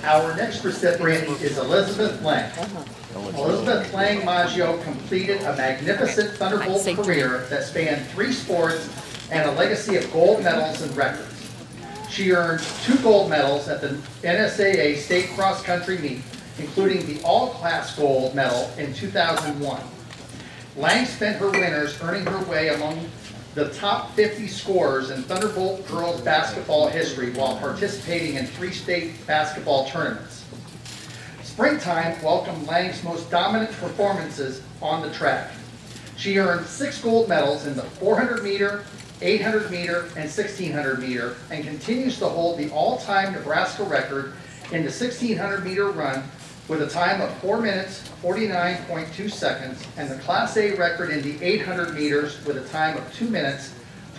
Our next recipient is Elizabeth Lang. Elizabeth Lang Maggio completed a magnificent Thunderbolt career that spanned 3 sports and a legacy of gold medals and records. She earned 2 gold medals at the NSAA State Cross Country Meet, including the all-class gold medal in 2001. Lang spent her winters earning her way among the top 50 scorers in Thunderbolt girls basketball history while participating in 3 state basketball tournaments. Springtime welcomed Lang's most dominant performances on the track. She earned 6 gold medals in the 400 meter, 800 meter, and 1600 meter, and continues to hold the all-time Nebraska record in the 1600 meter run with a time of 4 minutes, 49.2 seconds, and the Class A record in the 800 meters with a time of 2 minutes,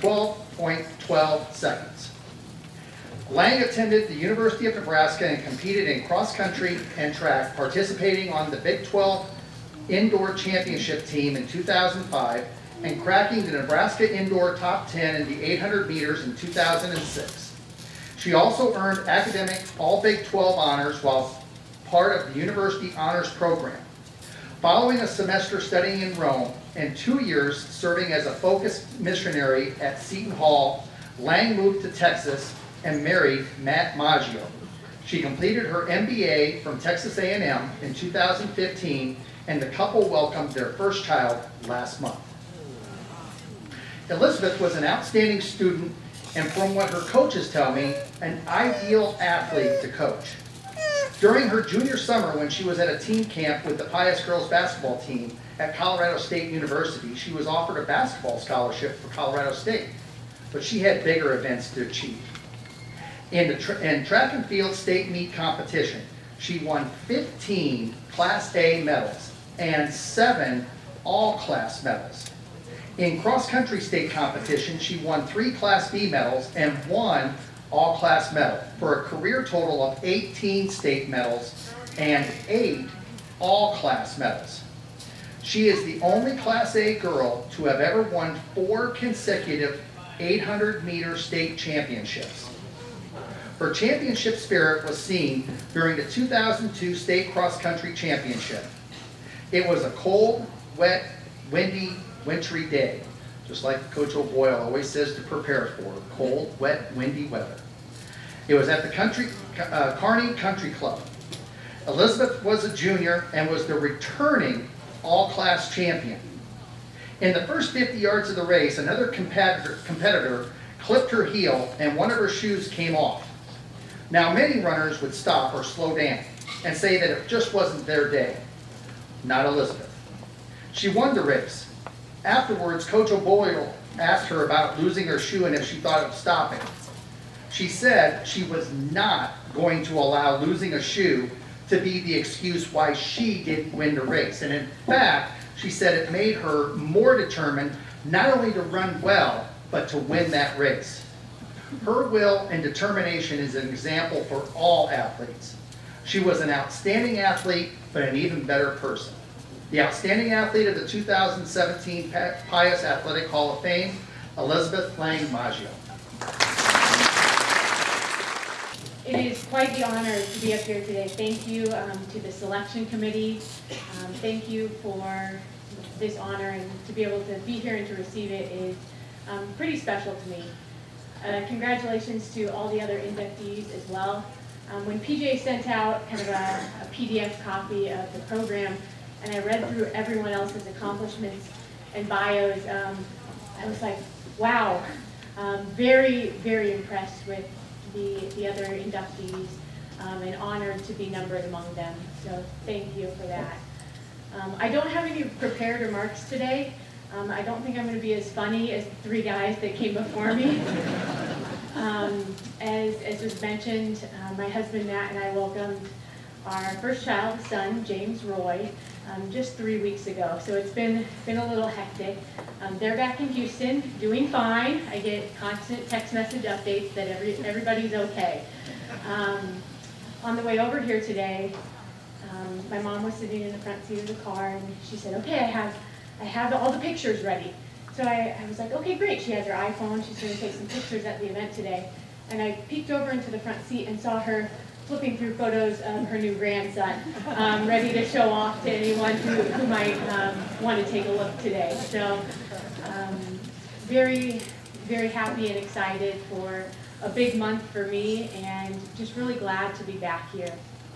12.12 seconds. Lang attended the University of Nebraska and competed in cross country and track, participating on the Big 12 Indoor Championship team in 2005 and cracking the Nebraska Indoor Top 10 in the 800 meters in 2006. She also earned academic All Big 12 honors while part of the University Honors Program. Following a semester studying in Rome and 2 years serving as a focused missionary at Seton Hall, Lang moved to Texas and married Matt Maggio. She completed her MBA from Texas A&M in 2015, and the couple welcomed their first child last month. Elizabeth was an outstanding student and, from what her coaches tell me, an ideal athlete to coach. During her junior summer, when she was at a team camp with the Pius girls basketball team at Colorado State University, she was offered a basketball scholarship for Colorado State, but she had bigger events to achieve. In track and field state meet competition, she won 15 Class A medals and 7 all-class medals. In cross-country state competition, she won 3 Class B medals and 1 all-class medal for a career total of 18 state medals and 8 all-class medals. She is the only Class A girl to have ever won 4 consecutive 800-meter state championships. Her championship spirit was seen during the 2002 State Cross Country Championship. It was a cold, wet, windy, wintry day, just like Coach O'Boyle always says to prepare for, cold, wet, windy weather. It was at the Kearney Country Club. Elizabeth was a junior and was the returning all-class champion. In the first 50 yards of the race, another competitor clipped her heel and one of her shoes came off. Now, many runners would stop or slow down and say that it just wasn't their day. Not Elizabeth. She won the race. Afterwards, Coach O'Boyle asked her about losing her shoe and if she thought of stopping. She said she was not going to allow losing a shoe to be the excuse why she didn't win the race. And in fact, she said it made her more determined not only to run well, but to win that race. Her will and determination is an example for all athletes. She was an outstanding athlete, but an even better person. The outstanding athlete of the 2017 Pius Athletic Hall of Fame, Elizabeth Lang Maggio. It is quite the honor to be up here today. Thank you to the selection committee. Thank you for this honor, and to be able to be here and to receive it is pretty special to me. Congratulations to all the other inductees as well. When PJ sent out kind of a PDF copy of the program, and I read through everyone else's accomplishments and bios, I was like, wow, very, very impressed with the other inductees, and honored to be numbered among them. So thank you for that. I don't have any prepared remarks today. I don't think I'm going to be as funny as the 3 guys that came before me. As was mentioned, my husband Matt and I welcomed our first child, son, James Roy, just 3 weeks ago. So it's been a little hectic. They're back in Houston, doing fine. I get constant text message updates that everybody's okay. On the way over here today, my mom was sitting in the front seat of the car, and she said, okay, I have all the pictures ready. So I was like, okay, great. She has her iPhone. She's going to take some pictures at the event today. And I peeked over into the front seat and saw her flipping through photos of her new grandson, ready to show off to anyone who might want to take a look today. So very, very happy and excited for a big month for me, and just really glad to be back here.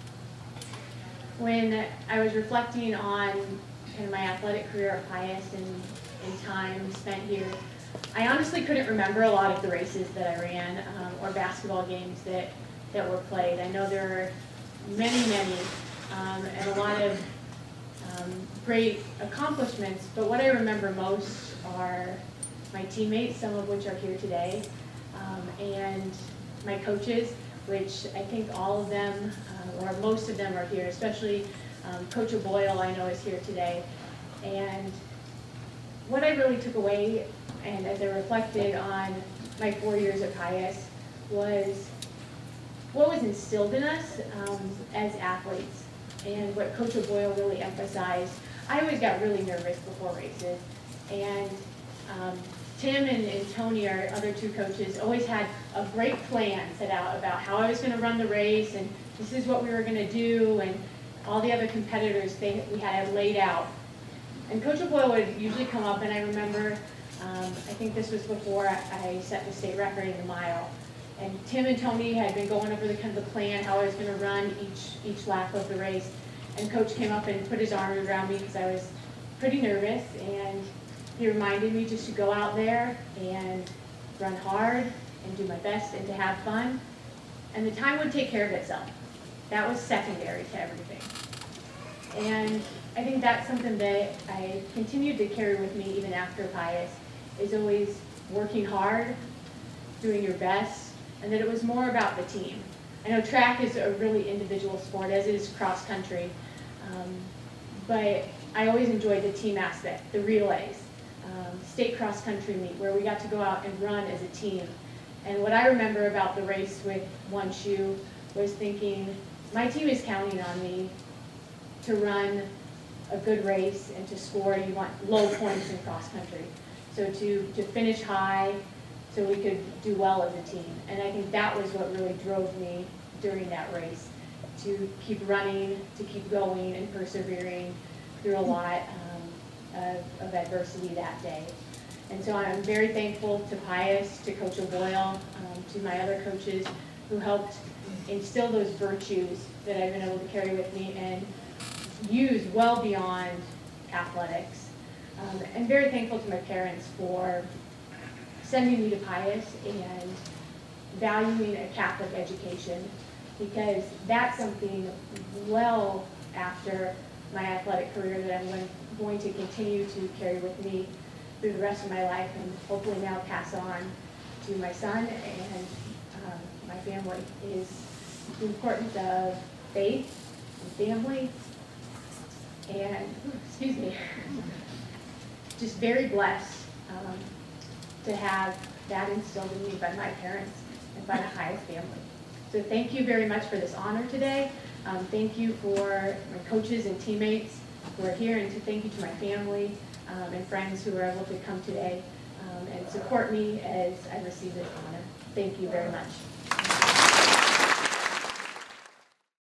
When I was reflecting on kind of my athletic career at Pius and time spent here, I honestly couldn't remember a lot of the races that I ran or basketball games that were played. I know there are many, and a lot of great accomplishments, but what I remember most are my teammates, some of which are here today, and my coaches, which I think all of them, or most of them are here, especially Coach O'Boyle I know is here today. And what I really took away, and as I reflected on my 4 years at Pius, was what was instilled in us as athletes, and what Coach O'Boyle really emphasized. I always got really nervous before races, and Tim and Tony, our other two coaches, always had a great plan set out about how I was going to run the race, and this is what we were going to do, and all the other competitors we had it laid out. And Coach O'Boyle would usually come up, and I remember, I think this was before I set the state record in the mile, and Tim and Tony had been going over the plan, how I was going to run each lap of the race, and Coach came up and put his arm around me because I was pretty nervous, and he reminded me just to go out there and run hard and do my best and to have fun, and the time would take care of itself. That was secondary to everything. And I think that's something that I continued to carry with me even after Pius, is always working hard, doing your best, and that it was more about the team. I know track is a really individual sport, as is cross country, but I always enjoyed the team aspect, the relays, state cross country meet, where we got to go out and run as a team. And what I remember about the race with One Shoe was thinking, my team is counting on me to run a good race and to score. You want low points in cross country. So to finish high so we could do well as a team. And I think that was what really drove me during that race, to keep running, to keep going and persevering through a lot of adversity that day. And so I'm very thankful to Pius, to Coach O'Boyle, to my other coaches who helped instill those virtues that I've been able to carry with me and use well beyond athletics. And very thankful to my parents for sending me to Pius and valuing a Catholic education, because that's something well after my athletic career that I'm going to continue to carry with me through the rest of my life, and hopefully now pass on to my son and my family, is the importance of faith and family. And, excuse me, just very blessed to have that instilled in me by my parents and by the Pius family. So thank you very much for this honor today. Thank you for my coaches and teammates who are here, and thank you to my family and friends who were able to come today and support me as I receive this honor. Thank you very much.